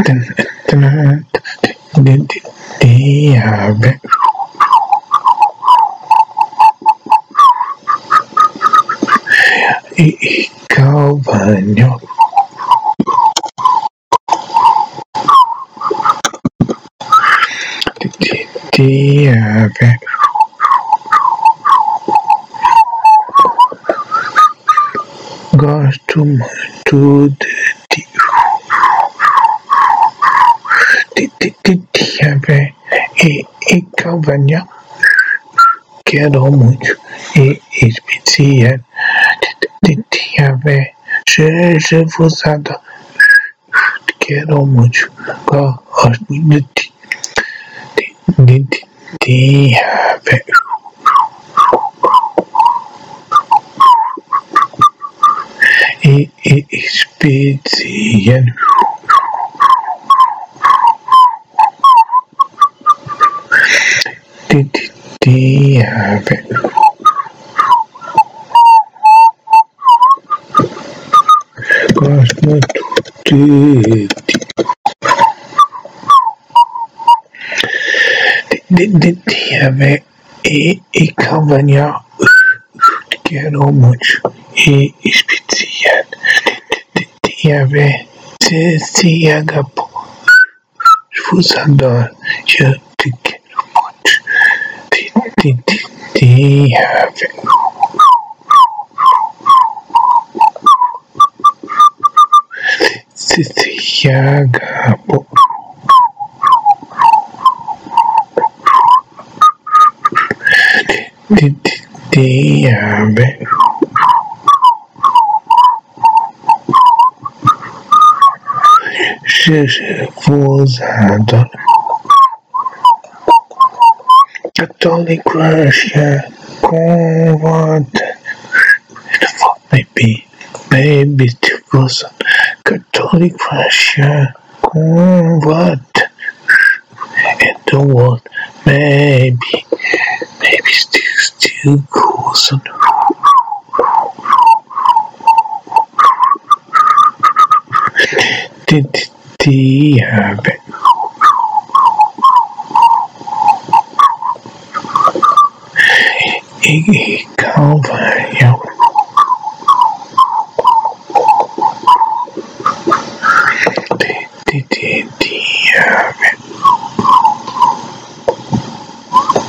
Ikaw ba niyo gosto muito de ikaw ba niyo quero muito e especial se forçada quero muito gosto muito de especial gosto muito ikaw ba niyo quero muito e especial se agapo esforçador eu te quero muito se agapo se forçador Catholic Russia convert maybe was Catholic Russia convert and the world maybe still goes on. Diabo ikaw ba